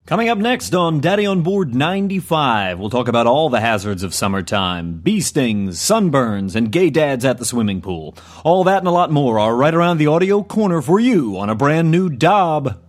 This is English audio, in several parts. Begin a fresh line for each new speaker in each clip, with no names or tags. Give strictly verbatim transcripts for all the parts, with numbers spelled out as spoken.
Coming up next on Daddy on Board ninety-five, we'll talk about all the hazards of summertime, bee stings, sunburns, and gay dads at the swimming pool. All that and a lot more are right around the audio corner for you on a brand new Dob.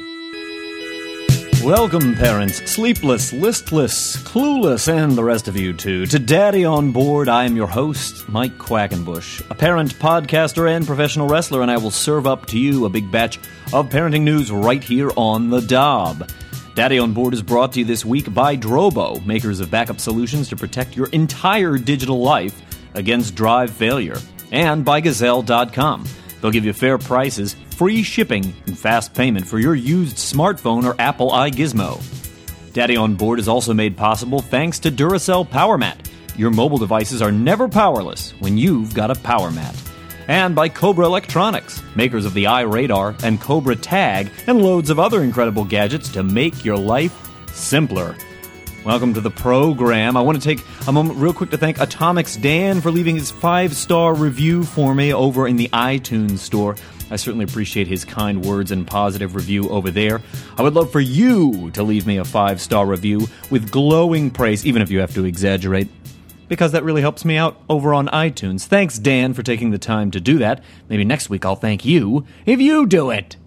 Welcome, parents, sleepless, listless, clueless, and the rest of you too, to Daddy on Board. I am your host, Mike Quackenbush, a parent, podcaster, and professional wrestler, and I will serve up to you a big batch of parenting news right here on the Dob. Daddy on Board is brought to you this week by Drobo, makers of backup solutions to protect your entire digital life against drive failure, and by Gazelle dot com. They'll give you fair prices, free shipping, and fast payment for your used smartphone or Apple iGizmo. Daddy on Board is also made possible thanks to Duracell Power Mat. Your mobile devices are never powerless when you've got a Power Mat. And by Cobra Electronics, makers of the iRadar and Cobra Tag, and loads of other incredible gadgets to make your life simpler. Welcome to the program. I want to take a moment real quick to thank Atomics Dan for leaving his five-star review for me over in the iTunes store. I certainly appreciate his kind words and positive review over there. I would love for you to leave me a five-star review with glowing praise, even if you have to exaggerate, because that really helps me out over on iTunes. Thanks, Dan, for taking the time to do that. Maybe next week I'll thank you if you do it.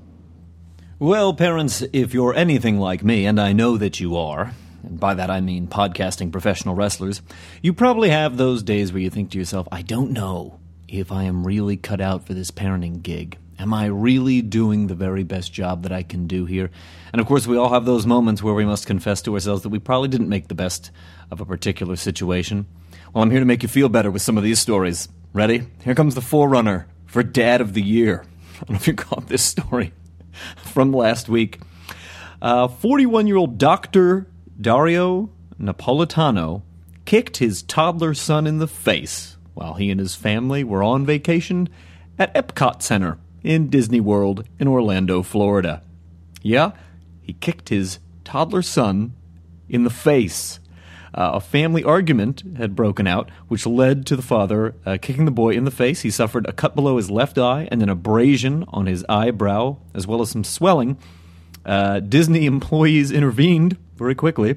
Well, parents, if you're anything like me, and I know that you are, and by that I mean podcasting professional wrestlers, you probably have those days where you think to yourself, I don't know if I am really cut out for this parenting gig. Am I really doing the very best job that I can do here? And of course, we all have those moments where we must confess to ourselves that we probably didn't make the best of a particular situation. Well, I'm here to make you feel better with some of these stories. Ready? Here comes the forerunner for Dad of the Year. I don't know if you caught this story from last week. Uh, forty-one-year-old Doctor Dario Napolitano kicked his toddler son in the face while he and his family were on vacation at Epcot Center in Disney World in Orlando, Florida. Yeah, he kicked his toddler son in the face. Uh, a family argument had broken out, which led to the father uh, kicking the boy in the face. He suffered a cut below his left eye and an abrasion on his eyebrow, as well as some swelling. Uh, Disney employees intervened very quickly.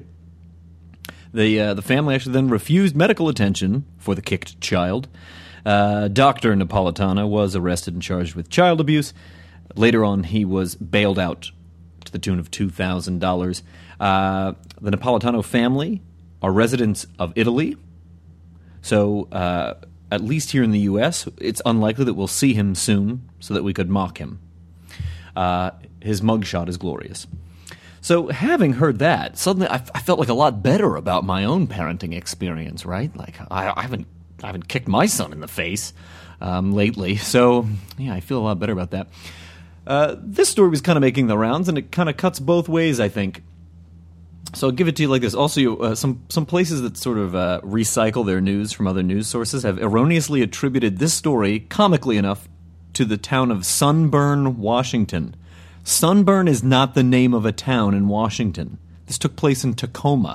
The, uh, the family actually then refused medical attention for the kicked child. Uh, Doctor Napolitano was arrested and charged with child abuse. Later on, he was bailed out to the tune of two thousand dollars. Uh, the Napolitano family are residents of Italy, so uh, at least here in the U S, it's unlikely that we'll see him soon so that we could mock him. Uh, his mugshot is glorious. So having heard that, suddenly I, I felt like a lot better about my own parenting experience, right? Like, I, I haven't I haven't kicked my son in the face um, lately, so yeah, I feel a lot better about that. Uh, this story was kind of making the rounds, and it kind of cuts both ways, I think. So I'll give it to you like this. Also, uh, some, some places that sort of uh, recycle their news from other news sources have erroneously attributed this story, comically enough, to the town of Sunburn, Washington. Sunburn is not the name of a town in Washington. This took place in Tacoma.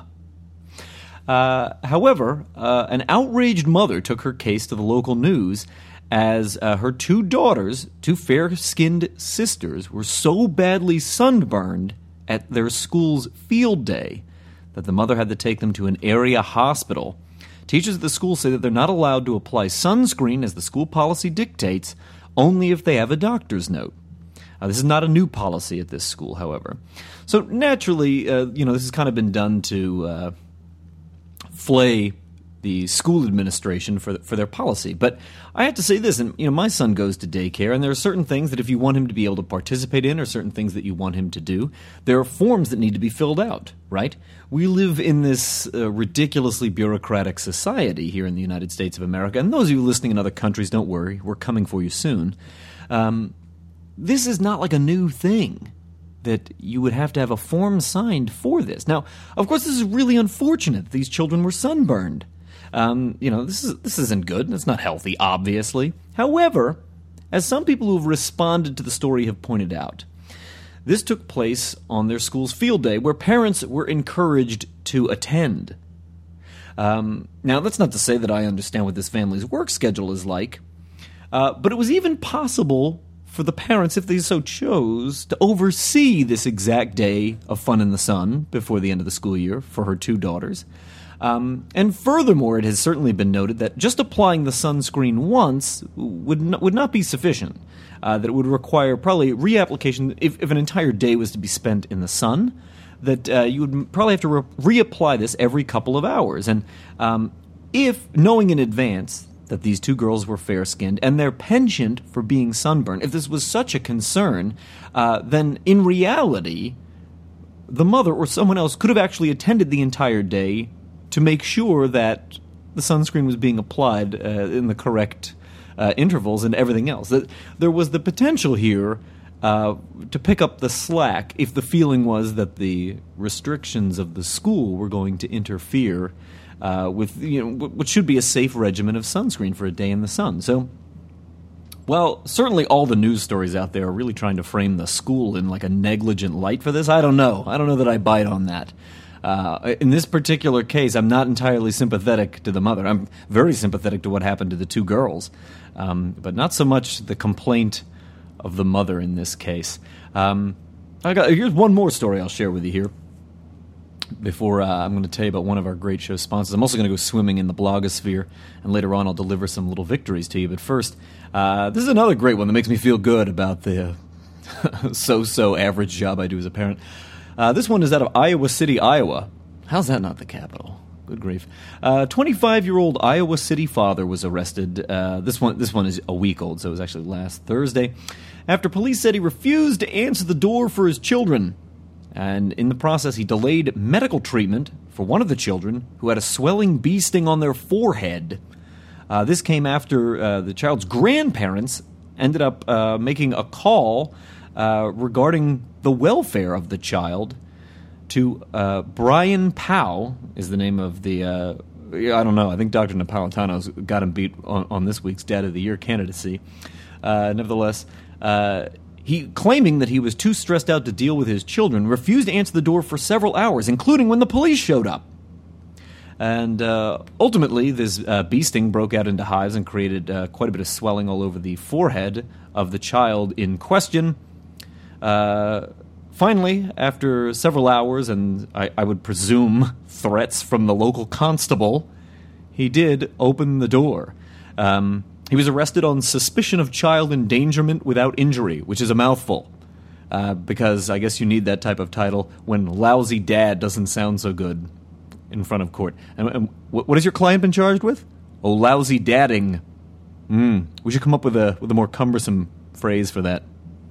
Uh, however, uh, an outraged mother took her case to the local news as uh, her two daughters, two fair-skinned sisters, were so badly sunburned at their school's field day that the mother had to take them to an area hospital. Teachers at the school say that they're not allowed to apply sunscreen, as the school policy dictates, only if they have a doctor's note. Uh, this is not a new policy at this school, however. So naturally, uh, you know, this has kind of been done to uh, flay the school administration for for their policy. But I have to say this, and you know, my son goes to daycare, and there are certain things that if you want him to be able to participate in, or certain things that you want him to do, there are forms that need to be filled out, right? We live in this uh, ridiculously bureaucratic society here in the United States of America, and those of you listening in other countries, don't worry, we're coming for you soon. Um, this is not like a new thing that you would have to have a form signed for this. Now, of course, this is really unfortunate that these children were sunburned. Um, you know, this is this isn't good. It's not healthy, obviously. However, as some people who have responded to the story have pointed out, this took place on their school's field day, where parents were encouraged to attend. Um, now, that's not to say that I understand what this family's work schedule is like, uh, but it was even possible for the parents, if they so chose, to oversee this exact day of fun in the sun before the end of the school year for her two daughters. Um, and furthermore, it has certainly been noted that just applying the sunscreen once would not, would not be sufficient. Uh, that it would require probably reapplication if, if an entire day was to be spent in the sun, that uh, you would probably have to re- reapply this every couple of hours. And um, if, knowing in advance that these two girls were fair-skinned and their penchant for being sunburned, if this was such a concern, uh, then in reality, the mother or someone else could have actually attended the entire day to make sure that the sunscreen was being applied uh, in the correct uh, intervals and everything else. That there was the potential here uh, to pick up the slack if the feeling was that the restrictions of the school were going to interfere uh, with, you know, what should be a safe regimen of sunscreen for a day in the sun. So, well, certainly all the news stories out there are really trying to frame the school in like a negligent light for this. I don't know. I don't know that I bite on that. Uh, in this particular case, I'm not entirely sympathetic to the mother. I'm very sympathetic to what happened to the two girls, um, but not so much the complaint of the mother in this case. Um, I got, here's one more story I'll share with you here before uh, I'm going to tell you about one of our great show sponsors. I'm also going to go swimming in the blogosphere, and later on I'll deliver some little victories to you. But first, uh, this is another great one that makes me feel good about the uh, so-so average job I do as a parent. Uh, this one is out of Iowa City, Iowa. How's that not the capital? Good grief. Uh, twenty-five-year-old Iowa City father was arrested. Uh, this one this one is a week old, so it was actually last Thursday, after police said he refused to answer the door for his children. And in the process, he delayed medical treatment for one of the children who had a swelling bee sting on their forehead. Uh, this came after uh, the child's grandparents ended up uh, making a call uh, regarding the welfare of the child to uh, Brian Powell, is the name of the, uh, I don't know, I think Doctor Napolitano's got him beat on, on this week's Dad of the Year candidacy. Uh, nevertheless, uh, he claiming that he was too stressed out to deal with his children, refused to answer the door for several hours, including when the police showed up. And uh, ultimately, this uh, bee sting broke out into hives and created uh, quite a bit of swelling all over the forehead of the child in question. Uh, finally, after several hours, and I, I would presume threats from the local constable, he did open the door. Um, he was arrested on suspicion of child endangerment without injury, which is a mouthful, uh, because I guess you need that type of title when lousy dad doesn't sound so good in front of court. And, and what, what has your client been charged with? Oh, lousy dadding. Mm, we should come up with a with a more cumbersome phrase for that.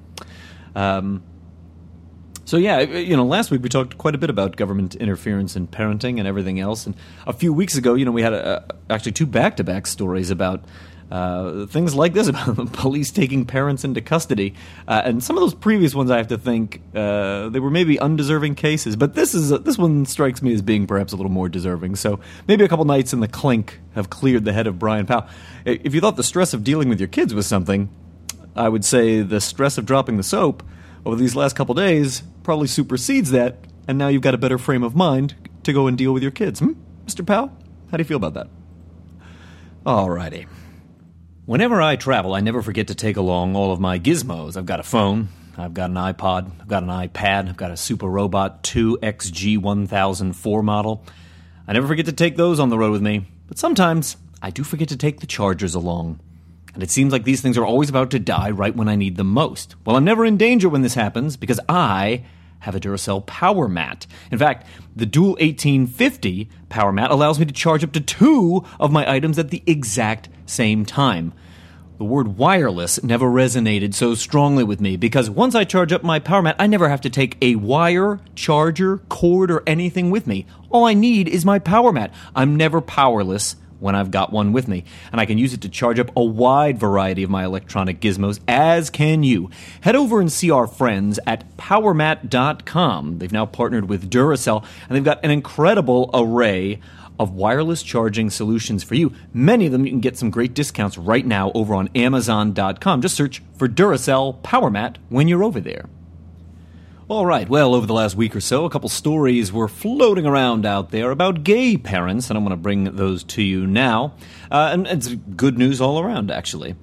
Um, so yeah, you know, last week we talked quite a bit about government interference in parenting and everything else, and a few weeks ago, you know, we had a, a, actually two back-to-back stories about uh, things like this, about the police taking parents into custody, uh, and some of those previous ones, I have to think, uh, they were maybe undeserving cases, but this is this one strikes me as being perhaps a little more deserving, so maybe a couple nights in the clink have cleared the head of Brian Powell. If you thought the stress of dealing with your kids was something, I would say the stress of dropping the soap over these last couple days probably supersedes that, and now you've got a better frame of mind to go and deal with your kids. Hmm? Mister Powell, how do you feel about that? Alrighty. Whenever I travel, I never forget to take along all of my gizmos. I've got a phone, I've got an iPod, I've got an iPad, I've got a Super Robot two X G one thousand four model. I never forget to take those on the road with me, but sometimes I do forget to take the chargers along. And it seems like these things are always about to die right when I need them most. Well, I'm never in danger when this happens because I have a Duracell Power Mat. In fact, the Dual eighteen fifty Power Mat allows me to charge up to two of my items at the exact same time. The word wireless never resonated so strongly with me because once I charge up my Power Mat, I never have to take a wire, charger, cord, or anything with me. All I need is my Power Mat. I'm never powerless when I've got one with me, and I can use it to charge up a wide variety of my electronic gizmos, as can you. Head over and see our friends at power mat dot com. They've now partnered with Duracell, and they've got an incredible array of wireless charging solutions for you. Many of them you can get some great discounts right now over on amazon dot com. Just search for Duracell Power Mat when you're over there. All right, well, over the last week or so, a couple stories were floating around out there about gay parents, and I'm going to bring those to you now. Uh, and it's good news all around, actually.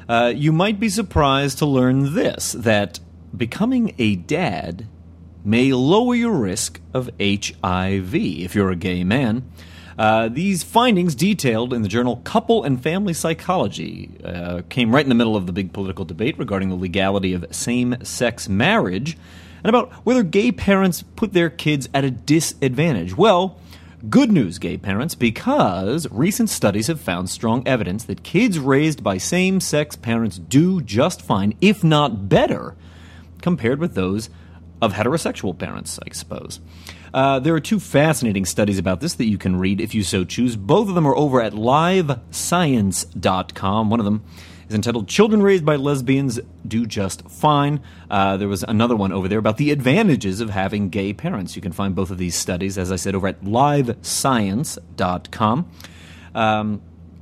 Uh, you might be surprised to learn this, that becoming a dad may lower your risk of H I V if you're a gay man. Uh, these findings, detailed in the journal Couple and Family Psychology, uh, came right in the middle of the big political debate regarding the legality of same-sex marriage and about whether gay parents put their kids at a disadvantage. Well, good news, gay parents, because recent studies have found strong evidence that kids raised by same-sex parents do just fine, if not better, compared with those of heterosexual parents, I suppose. Uh, there are two fascinating studies about this that you can read if you so choose. Both of them are over at live science dot com. One of them is entitled Children Raised by Lesbians Do Just Fine. Uh, there was another one over there about the advantages of having gay parents. You can find both of these studies, as I said, over at live science dot com. Um,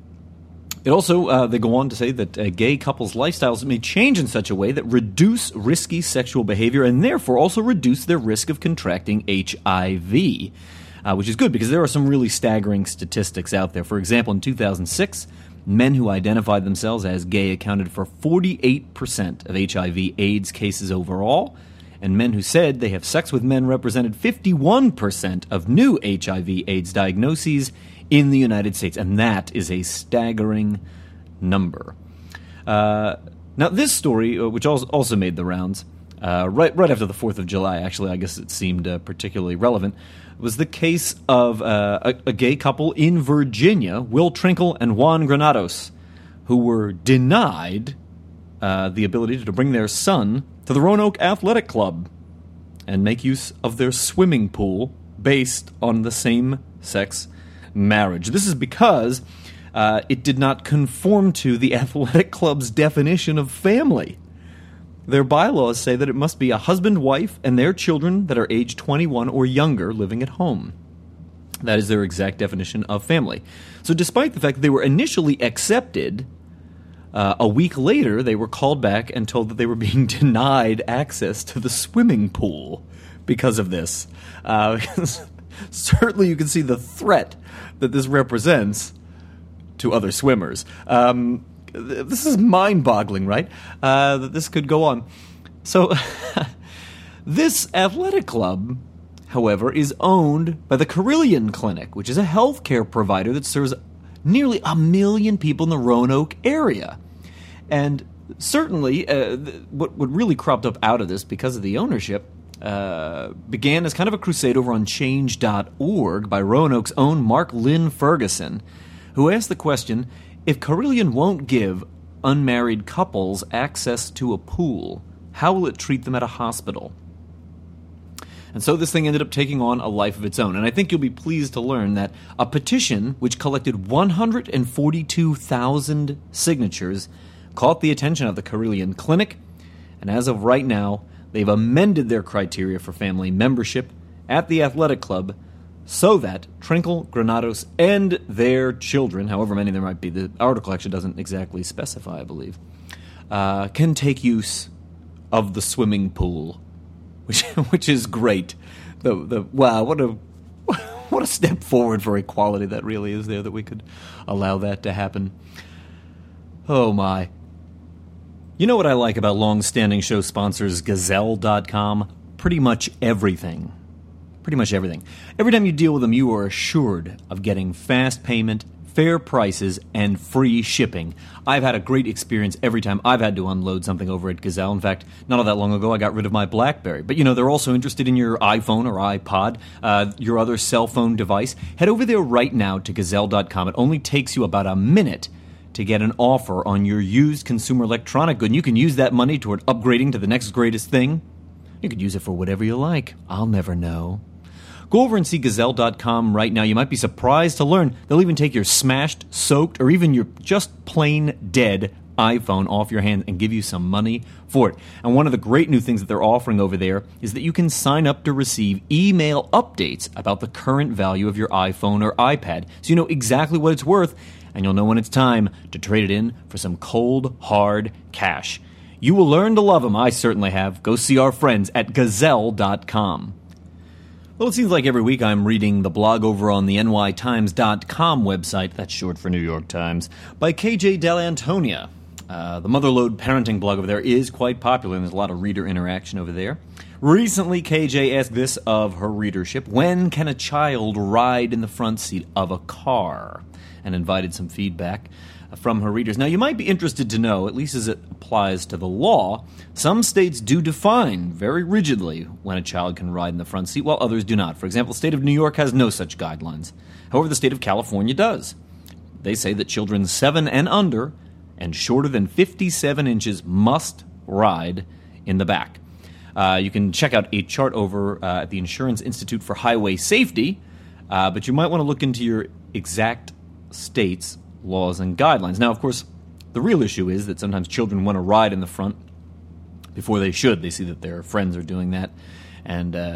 It also, uh, they go on to say that uh, gay couples' lifestyles may change in such a way that reduce risky sexual behavior and therefore also reduce their risk of contracting H I V, uh, which is good because there are some really staggering statistics out there. For example, in two thousand six, men who identified themselves as gay accounted for forty-eight percent of H I V AIDS cases overall, and men who said they have sex with men represented fifty-one percent of new H I V AIDS diagnoses in the United States, and that is a staggering number. Uh, now, this story, which also made the rounds, uh, right right after the fourth of July, actually, I guess it seemed uh, particularly relevant, was the case of uh, a, a gay couple in Virginia, Will Trinkle and Juan Granados, who were denied uh, the ability to bring their son to the Roanoke Athletic Club and make use of their swimming pool based on the same-sex marriage. This is because uh, it did not conform to the athletic club's definition of family. Their bylaws say that it must be a husband, wife, and their children that are age twenty-one or younger living at home. That is their exact definition of family. So despite the fact that they were initially accepted, uh, a week later they were called back and told that they were being denied access to the swimming pool because of this. Uh, certainly you can see the threat that this represents to other swimmers. Um, this is mind-boggling, right? Uh, that this could go on. So, this athletic club, however, is owned by the Carilion Clinic, which is a healthcare provider that serves nearly a million people in the Roanoke area. And certainly, uh, th- what, what really cropped up out of this because of the ownership Uh, began as kind of a crusade over on change dot org by Roanoke's own Mark Lynn Ferguson, who asked the question, if Carilion won't give unmarried couples access to a pool, how will it treat them at a hospital? And so this thing ended up taking on a life of its own. And I think you'll be pleased to learn that a petition which collected one hundred forty-two thousand signatures caught the attention of the Carilion Clinic, and as of right now, they've amended their criteria for family membership at the athletic club so that Trinkle, Granados, and their children, however many there might be, the article actually doesn't exactly specify, I believe, uh, can take use of the swimming pool, which which is great. The the wow, what a what a step forward for equality that really is there, that we could allow that to happen. Oh my. You know what I like about long-standing show sponsors Gazelle dot com? Pretty much everything. Pretty much everything. Every time you deal with them, you are assured of getting fast payment, fair prices, and free shipping. I've had a great experience every time I've had to unload something over at Gazelle. In fact, not all that long ago, I got rid of my BlackBerry. But, you know, they're also interested in your iPhone or iPod, uh, your other cell phone device. Head over there right now to Gazelle dot com. It only takes you about a minute to get an offer on your used consumer electronic good, and you can use that money toward upgrading to the next greatest thing. You could use it for whatever you like. I'll never know. Go over and see Gazelle dot com right now. You might be surprised to learn they'll even take your smashed, soaked, or even your just plain dead iPhone off your hand and give you some money for it. And one of the great new things that they're offering over there is that you can sign up to receive email updates about the current value of your iPhone or iPad, so you know exactly what it's worth, and you'll know when it's time to trade it in for some cold, hard cash. You will learn to love them. I certainly have. Go see our friends at Gazelle dot com. Well, it seems like every week I'm reading the blog over on the N Y Times dot com website, that's short for New York Times, by K J Dell'Antonia. Uh, the Motherload parenting blog over there is quite popular, and there's a lot of reader interaction over there. Recently, K J asked this of her readership: when can a child ride in the front seat of a car? And invited some feedback from her readers. Now, you might be interested to know, at least as it applies to the law, some states do define very rigidly when a child can ride in the front seat, while others do not. For example, the state of New York has no such guidelines. However, the state of California does. They say that children seven and under and shorter than fifty-seven inches must ride in the back. Uh, you can check out a chart over uh, at the Insurance Institute for Highway Safety, uh, but you might want to look into your exact state's laws and guidelines. Now, of course, the real issue is that sometimes children want to ride in the front before they should. They see that their friends are doing that, and uh,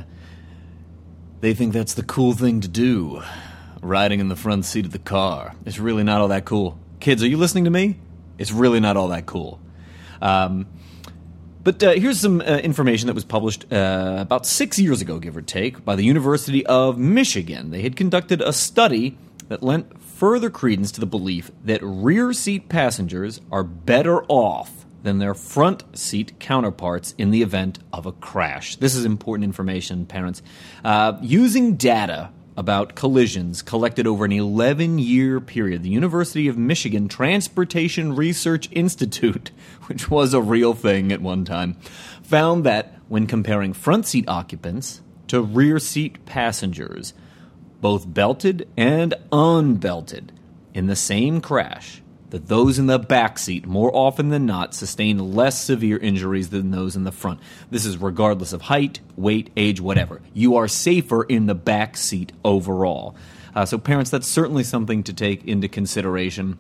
they think that's the cool thing to do, riding in the front seat of the car. It's really not all that cool. Kids, are you listening to me? It's really not all that cool. Um, but uh, here's some uh, information that was published uh, about six years ago, give or take, by the University of Michigan. They had conducted a study that lent further credence to the belief that rear seat passengers are better off than their front seat counterparts in the event of a crash. This is important information, parents. Uh, using data about collisions collected over an eleven-year period, the University of Michigan Transportation Research Institute, which was a real thing at one time, found that when comparing front seat occupants to rear seat passengers, both belted and unbelted, in the same crash, that those in the back seat more often than not sustained less severe injuries than those in the front. This is regardless of height, weight, age, whatever. You are safer in the back seat overall. Uh, so parents, that's certainly something to take into consideration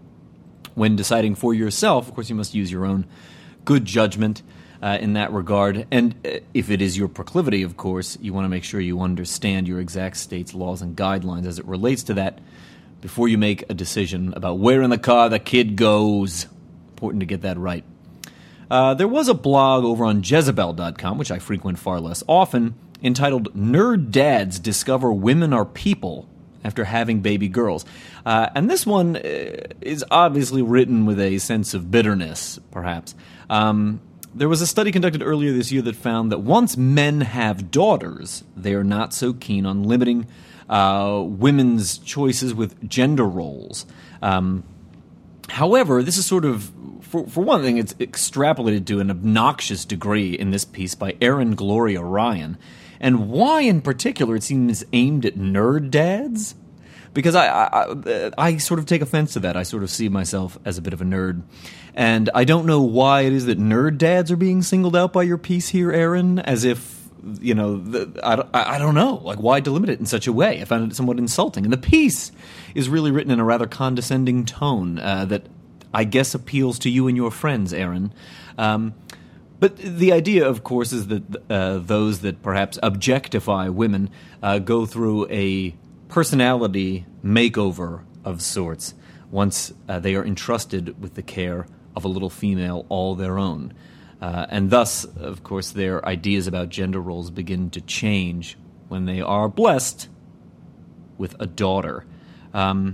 when deciding for yourself. Of course, you must use your own good judgment uh, in that regard. And uh, if it is your proclivity, of course, you want to make sure you understand your exact state's laws and guidelines as it relates to that before you make a decision about where in the car the kid goes. Important to get that right. Uh, there was a blog over on Jezebel dot com, which I frequent far less often, entitled Nerd Dads Discover Women Are People After Having Baby Girls. Uh, and this one is obviously written with a sense of bitterness, perhaps. Um, there was a study conducted earlier this year that found that once men have daughters, they are not so keen on limiting Uh, women's choices with gender roles. Um, however, this is sort of, for, for one thing, it's extrapolated to an obnoxious degree in this piece by Erin Gloria Ryan. And why in particular it seems aimed at nerd dads? Because I, I, I sort of take offense to that. I sort of see myself as a bit of a nerd. And I don't know why it is that nerd dads are being singled out by your piece here, Erin, as if You know, the, I, I don't know. Like, why delimit it in such a way? I found it somewhat insulting. And the piece is really written in a rather condescending tone uh, that I guess appeals to you and your friends, Aaron. Um, but the idea, of course, is that uh, those that perhaps objectify women uh, go through a personality makeover of sorts once uh, they are entrusted with the care of a little female all their own. Uh, and thus, of course, their ideas about gender roles begin to change when they are blessed with a daughter. Um,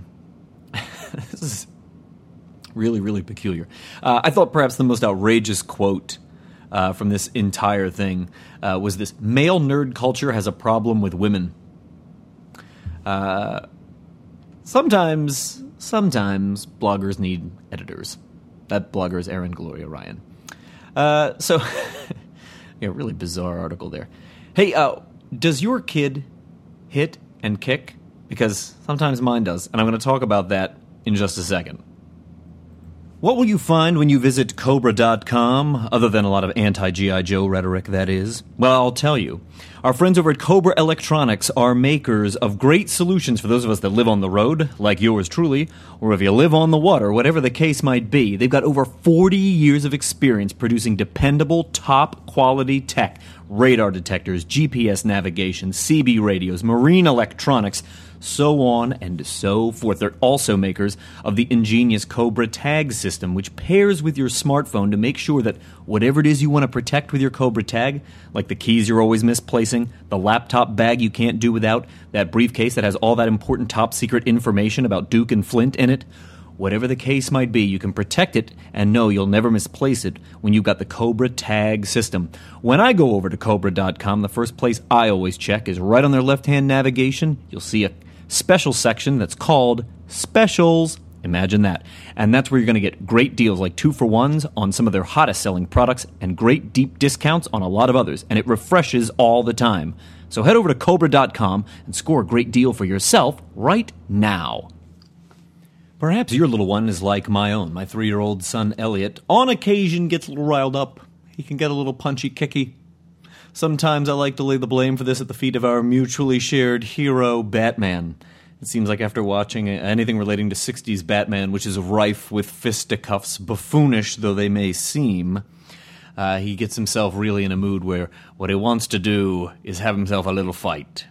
this is really, really peculiar. Uh, I thought perhaps the most outrageous quote uh, from this entire thing uh, was this: male nerd culture has a problem with women. Uh, sometimes, sometimes bloggers need editors. That blogger is Erin Gloria Ryan. Uh, so, yeah, really bizarre article there. Hey, uh, does your kid hit and kick? Because sometimes mine does, and I'm going to talk about that in just a second. What will you find when you visit Cobra dot com, other than a lot of anti-G I. Joe rhetoric, that is? Well, I'll tell you. Our friends over at Cobra Electronics are makers of great solutions for those of us that live on the road, like yours truly, or if you live on the water, whatever the case might be. They've got over forty years of experience producing dependable, top-quality tech, radar detectors, G P S navigation, C B radios, marine electronics, so on and so forth. They're also makers of the ingenious Cobra Tag system, which pairs with your smartphone to make sure that whatever it is you want to protect with your Cobra Tag, like the keys you're always misplacing, the laptop bag you can't do without, that briefcase that has all that important top-secret information about Duke and Flint in it, Whatever the case might be, you can protect it and know you'll never misplace it when you've got the Cobra Tag system. When I go over to Cobra dot com, the first place I always check is right on their left-hand navigation. You'll see a special section that's called Specials. Imagine that. And that's where you're going to get great deals like two-for-ones on some of their hottest-selling products and great deep discounts on a lot of others. And it refreshes all the time. So head over to Cobra dot com and score a great deal for yourself right now. Perhaps your little one is like my own. My three-year-old son, Elliot, on occasion gets a little riled up. He can get a little punchy-kicky. Sometimes I like to lay the blame for this at the feet of our mutually shared hero, Batman. It seems like after watching anything relating to sixties Batman, which is rife with fisticuffs, buffoonish though they may seem, uh, he gets himself really in a mood where what he wants to do is have himself a little fight.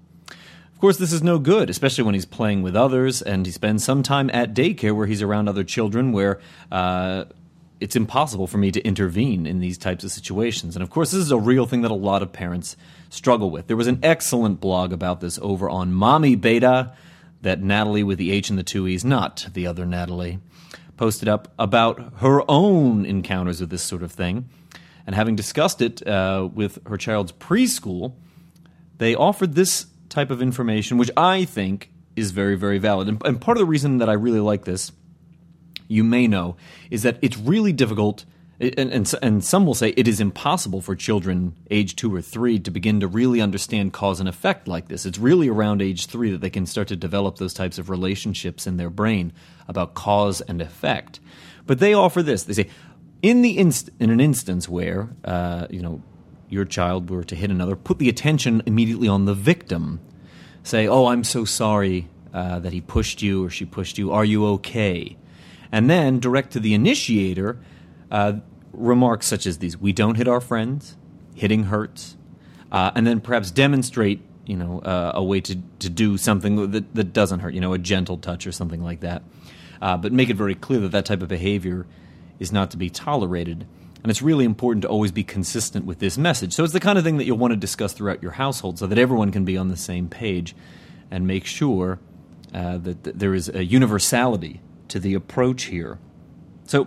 Of course, this is no good, especially when he's playing with others, and he spends some time at daycare where he's around other children where uh, it's impossible for me to intervene in these types of situations. And of course, this is a real thing that a lot of parents struggle with. There was an excellent blog about this over on Mommy Beta that Natalie with the H and the two E's, not the other Natalie, posted up about her own encounters with this sort of thing. And having discussed it uh, with her child's preschool, they offered this type of information, which I think is very, very valid. And, and part of the reason that I really like this, you may know, is that it's really difficult, and, and, and some will say it is impossible for children age two or three to begin to really understand cause and effect like this. It's really around age three that they can start to develop those types of relationships in their brain about cause and effect. But they offer this. They say, in the inst- in an instance where, uh, you know, your child were to hit another, put the attention immediately on the victim. Say, oh, I'm so sorry uh, that he pushed you or she pushed you. Are you okay? And then direct to the initiator uh, remarks such as these. We don't hit our friends. Hitting hurts. Uh, and then perhaps demonstrate, you know, uh, a way to, to do something that, that doesn't hurt, you know, a gentle touch or something like that. Uh, but make it very clear that that type of behavior is not to be tolerated. And it's really important to always be consistent with this message. So it's the kind of thing that you'll want to discuss throughout your household so that everyone can be on the same page and make sure uh, that, that there is a universality to the approach here. So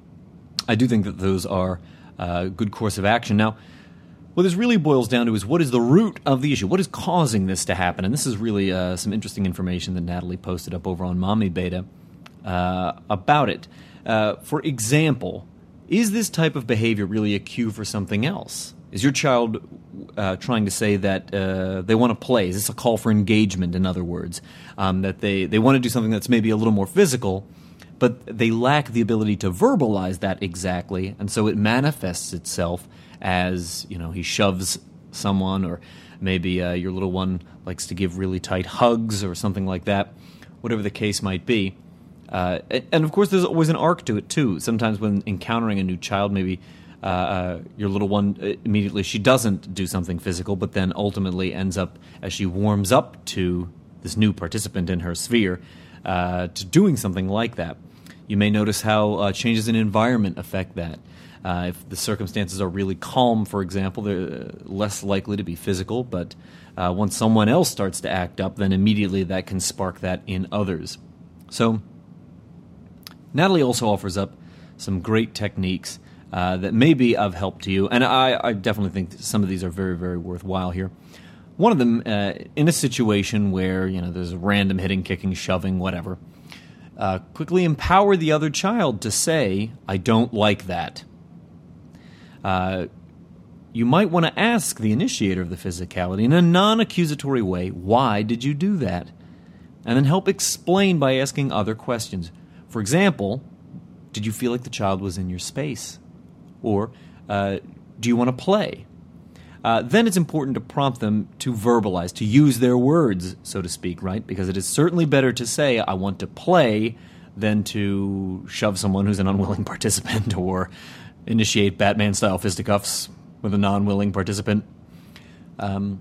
I do think that those are a good course of action. Now, what this really boils down to is what is the root of the issue? What is causing this to happen? And this is really uh, some interesting information that Natalie posted up over on Mommy Beta uh, about it. Uh, for example, is this type of behavior really a cue for something else? Is your child uh, trying to say that uh, they want to play? Is this a call for engagement, in other words? Um, that they, they want to do something that's maybe a little more physical, but they lack the ability to verbalize that exactly, and so it manifests itself as, you know, he shoves someone, or maybe uh, your little one likes to give really tight hugs or something like that, whatever the case might be. Uh, and, of course, there's always an arc to it, too. Sometimes when encountering a new child, maybe uh, uh, your little one, uh, immediately she doesn't do something physical, but then ultimately ends up, as she warms up to this new participant in her sphere, uh, to doing something like that. You may notice how uh, changes in environment affect that. Uh, if the circumstances are really calm, for example, they're less likely to be physical, but uh, once someone else starts to act up, then immediately that can spark that in others. So Natalie also offers up some great techniques uh, that may be of help to you, and I, I definitely think that some of these are very, very worthwhile here. One of them, uh, in a situation where, you know, there's a random hitting, kicking, shoving, whatever, uh, quickly empower the other child to say, I don't like that. Uh, you might want to ask the initiator of the physicality in a non-accusatory way, why did you do that? And then help explain by asking other questions. For example, did you feel like the child was in your space? Or uh, do you want to play? Uh, then it's important to prompt them to verbalize, to use their words, so to speak, right? Because it is certainly better to say, I want to play, than to shove someone who's an unwilling participant or initiate Batman-style fisticuffs with a non-willing participant. Um,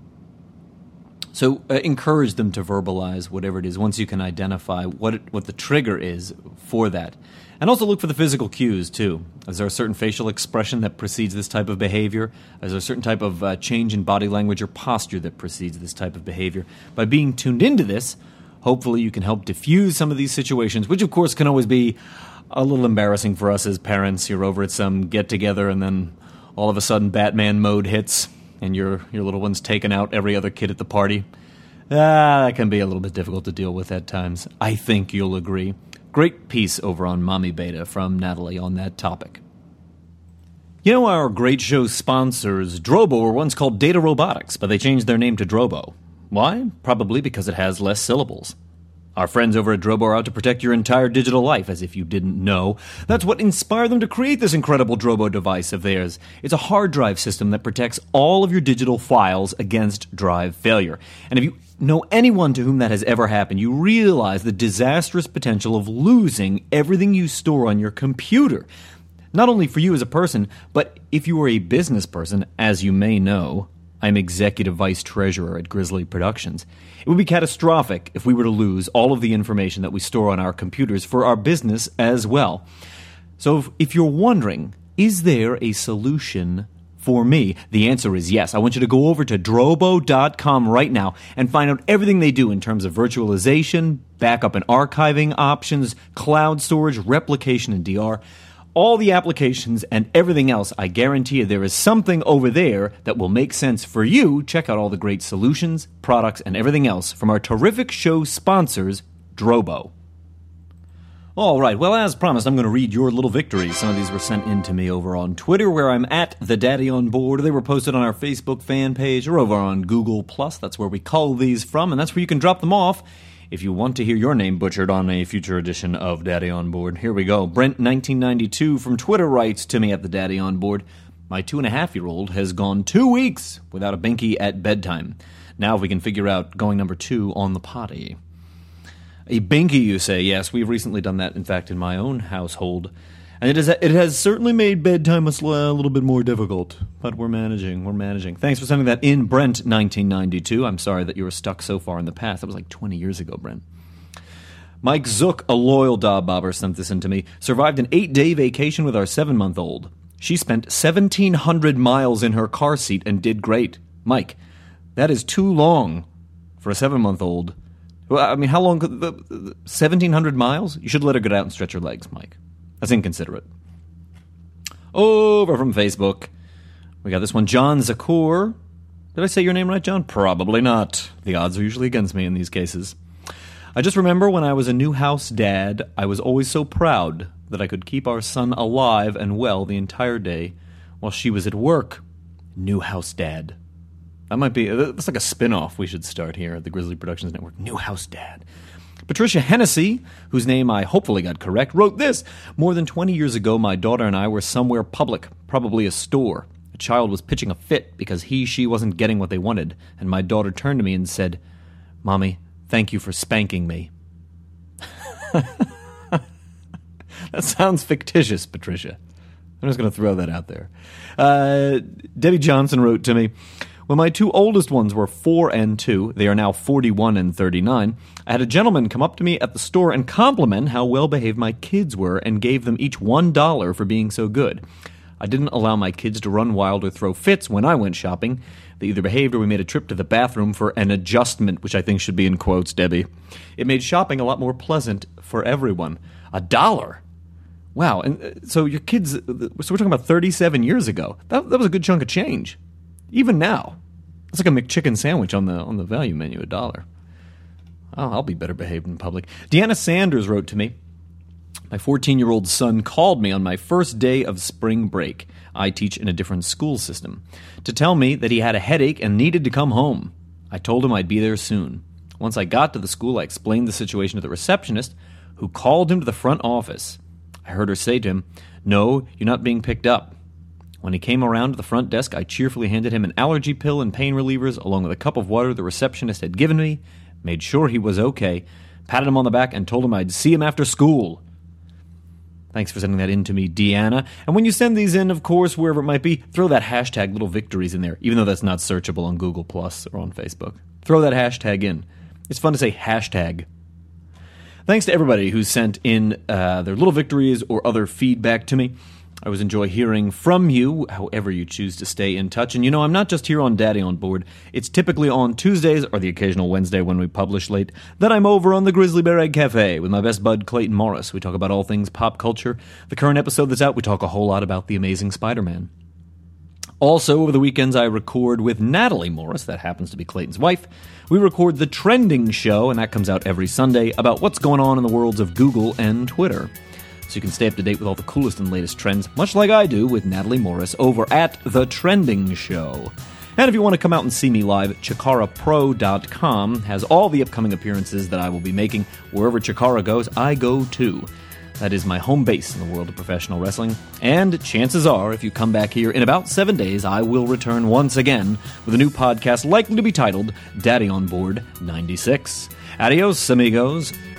so uh, encourage them to verbalize whatever it is once you can identify what it, what the trigger is for that. And also look for the physical cues, too. Is there a certain facial expression that precedes this type of behavior? Is there a certain type of uh, change in body language or posture that precedes this type of behavior? By being tuned into this, Hopefully you can help diffuse some of these situations, which of course can always be a little embarrassing for us as parents. You're over at some get-together and then all of a sudden Batman mode hits and your your little one's taken out every other kid at the party. Ah, that can be a little bit difficult to deal with at times. I think you'll agree. Great piece over on Mommy Beta from Natalie on that topic. You know, our great show sponsors, Drobo, were once called Data Robotics, but they changed their name to Drobo. Why? Probably because it has less syllables. Our friends over at Drobo are out to protect your entire digital life, as if you didn't know. That's what inspired them to create this incredible Drobo device of theirs. It's a hard drive system that protects all of your digital files against drive failure. And if you know anyone to whom that has ever happened, you realize the disastrous potential of losing everything you store on your computer. Not only for you as a person, but if you are a business person, as you may know, I'm Executive Vice Treasurer at Grizzly Productions. It would be catastrophic if we were to lose all of the information that we store on our computers for our business as well. So if, if you're wondering, is there a solution for me? The answer is yes. I want you to go over to drobo dot com right now and find out everything they do in terms of virtualization, backup and archiving options, cloud storage, replication, and D R. All the applications and everything else, I guarantee you there is something over there that will make sense for you. Check out all the great solutions, products, and everything else from our terrific show sponsors, Drobo. All right, well, as promised, I'm going to read your little victories. Some of these were sent in to me over on Twitter, where I'm at The Daddy on Board. They were posted on our Facebook fan page or over on Google Plus. That's where we cull these from, and that's where you can drop them off if you want to hear your name butchered on a future edition of Daddy on Board. Here we go. Brent nineteen ninety-two from Twitter writes to me at The Daddy on Board, my two-and-a-half-year-old has gone two weeks without a binky at bedtime. Now if we can figure out going number two on the potty. A binky, you say? Yes, we've recently done that, in fact, in my own household. And it, is, it has certainly made bedtime a, sl- a little bit more difficult. But we're managing, we're managing. Thanks for sending that in, Brent nineteen ninety-two. I'm sorry that you were stuck so far in the past. That was like twenty years ago, Brent. Mike Zook, a loyal dog bobber, sent this in to me. Survived an eight-day vacation with our seven-month-old. She spent seventeen hundred miles in her car seat and did great. Mike, that is too long for a seven-month-old. Well, I mean, how long could the seventeen hundred miles? You should let her get out and stretch her legs, Mike. That's inconsiderate. Over from Facebook, we got this one, John Zakur. Did I say your name right, John? Probably not. The odds are usually against me in these cases. I just remember when I was a new house dad, I was always so proud that I could keep our son alive and well the entire day while she was at work. New house dad. That might be, that's like a spin-off we should start here at the Grizzly Productions Network. New house dad. Patricia Hennessy, whose name I hopefully got correct, wrote this. More than twenty years ago, my daughter and I were somewhere public, probably a store. A child was pitching a fit because he, she wasn't getting what they wanted, and my daughter turned to me and said, Mommy, thank you for spanking me. That sounds fictitious, Patricia. I'm just going to throw that out there. Uh, Debbie Johnson wrote to me, when my two oldest ones were four and two, they are now forty-one and thirty-nine, I had a gentleman come up to me at the store and compliment how well-behaved my kids were and gave them each one dollar for being so good. I didn't allow my kids to run wild or throw fits when I went shopping. They either behaved or we made a trip to the bathroom for an adjustment, which I think should be in quotes, Debbie. It made shopping a lot more pleasant for everyone. A dollar? Wow, and so your kids, so we're talking about thirty-seven years ago. That, that was a good chunk of change. Even now, it's like a McChicken sandwich on the on the value menu, a dollar. Oh, I'll be better behaved in public. Deanna Sanders wrote to me, my fourteen-year-old son called me on my first day of spring break. I teach in a different school system. To tell me that he had a headache and needed to come home. I told him I'd be there soon. Once I got to the school, I explained the situation to the receptionist, who called him to the front office. I heard her say to him, No, you're not being picked up. When he came around to the front desk, I cheerfully handed him an allergy pill and pain relievers, along with a cup of water the receptionist had given me, made sure he was okay, patted him on the back, and told him I'd see him after school. Thanks for sending that in to me, Deanna. And when you send these in, of course, wherever it might be, throw that hashtag Little Victories in there, even though that's not searchable on Google Plus or on Facebook. Throw that hashtag in. It's fun to say hashtag. Thanks to everybody who sent in uh, their little victories or other feedback to me. I always enjoy hearing from you, however you choose to stay in touch. And you know, I'm not just here on Daddy on Board. It's typically on Tuesdays, or the occasional Wednesday when we publish late, that I'm over on the Grizzly Bear Egg Cafe with my best bud, Clayton Morris. We talk about all things pop culture. The current episode that's out, we talk a whole lot about The Amazing Spider-Man. Also, over the weekends, I record with Natalie Morris, that happens to be Clayton's wife. We record The Trending Show, and that comes out every Sunday, about what's going on in the worlds of Google and Twitter. So you can stay up to date with all the coolest and latest trends, much like I do with Natalie Morris over at The Trending Show. And if you want to come out and see me live, Chikara Pro dot com has all the upcoming appearances that I will be making. Wherever Chikara goes, I go too. That is my home base in the world of professional wrestling. And chances are, if you come back here in about seven days, I will return once again with a new podcast likely to be titled Daddy on Board ninety-six. Adios, amigos.